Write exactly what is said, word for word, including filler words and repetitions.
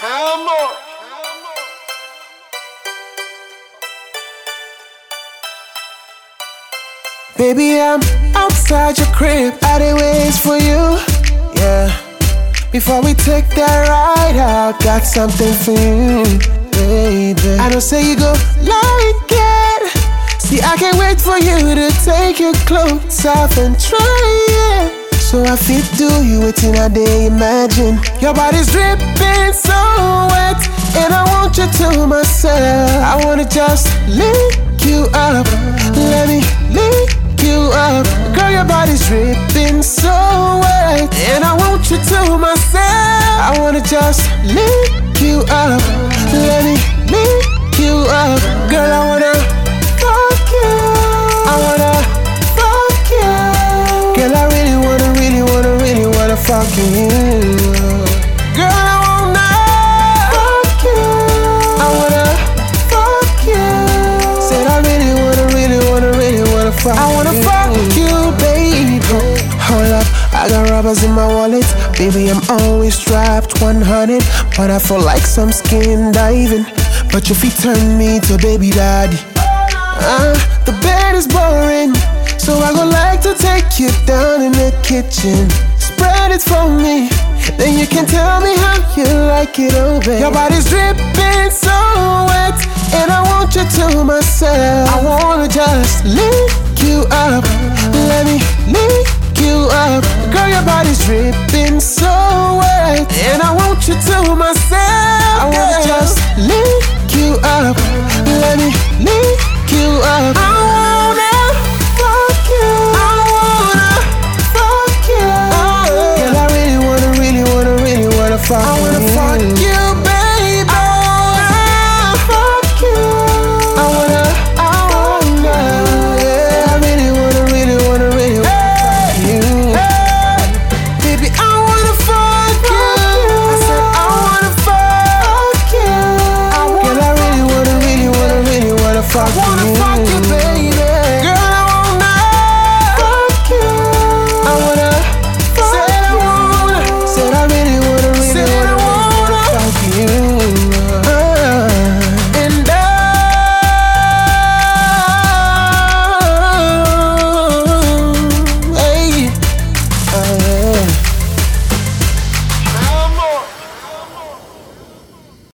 Come on. Baby, I'm outside your crib, I did wait for you, yeah. Before we take that ride out, got something for you, baby. I don't say you go like it. See, I can't wait for you to take your clothes off and try it. So I fit do you within a day, imagine. Your body's dripping so wet, and I want you to myself. I wanna just lick you up, let me lick you up. Girl, your body's dripping so wet, and I want you to myself. I wanna just lick you up, let me lick you up. Girl, I wanna fuck you, I wanna fuck you. Girl, I really wanna, really wanna, really wanna fuck you. Girl, I wanna fuck you, I wanna fuck you. Said I really wanna, really wanna, really wanna fuck you. I wanna fuck you, baby. Hold up, I got rubbers in my wallet. Baby, I'm always strapped one hundred, but I feel like some skin diving. But your feet turn me to baby daddy. Uh, the bed is boring, so I go like to take you down in the kitchen. Spread it for me, then you can tell me how you like it, oh baby. Your body's dripping so wet, and I want you to myself. I wanna just lick you up, let me lick you up. Girl, your body's dripping so wet, and I want you to myself. I wanna just lick you up, let me lick you up. I wanna fuck you, I wanna fuck you. Girl, I really wanna, really wanna, really wanna fuck you.